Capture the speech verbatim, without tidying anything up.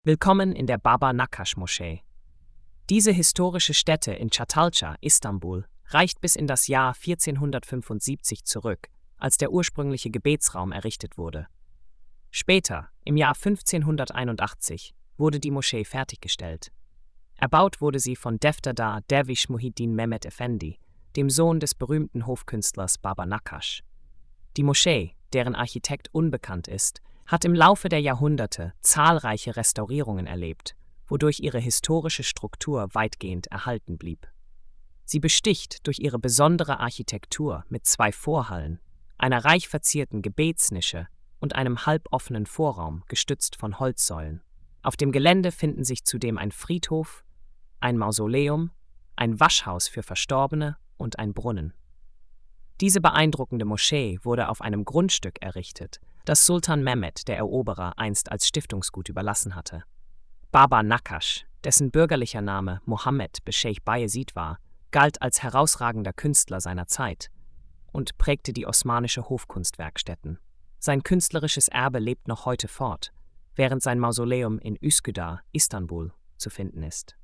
Willkommen in der Baba Nakkash-Moschee. Diese historische Stätte in Çatalca, Istanbul, reicht bis in das Jahr vierzehnhundertfünfundsiebzig zurück, als der ursprüngliche Gebetsraum errichtet wurde. Später, im Jahr fünfzehnhunderteinundachtzig, wurde die Moschee fertiggestellt. Erbaut wurde sie von Defterdar Derviş Muhiddin Mehmet Efendi, dem Sohn des berühmten Hofkünstlers Baba Nakkash. Die Moschee, deren Architekt unbekannt ist, hat im Laufe der Jahrhunderte zahlreiche Restaurierungen erlebt, wodurch ihre historische Struktur weitgehend erhalten blieb. Sie besticht durch ihre besondere Architektur mit zwei Vorhallen, einer reich verzierten Gebetsnische und einem halboffenen Vorraum, gestützt von Holzsäulen. Auf dem Gelände finden sich zudem ein Friedhof, ein Mausoleum, ein Waschhaus für Verstorbene und ein Brunnen. Diese beeindruckende Moschee wurde auf einem Grundstück errichtet, das Sultan Mehmed, der Eroberer, einst als Stiftungsgut überlassen hatte. Baba Nakkash, dessen bürgerlicher Name Mohammed Bescheich Bayezid war, galt als herausragender Künstler seiner Zeit und prägte die osmanische Hofkunstwerkstätten. Sein künstlerisches Erbe lebt noch heute fort, während sein Mausoleum in Üsküdar, Istanbul, zu finden ist.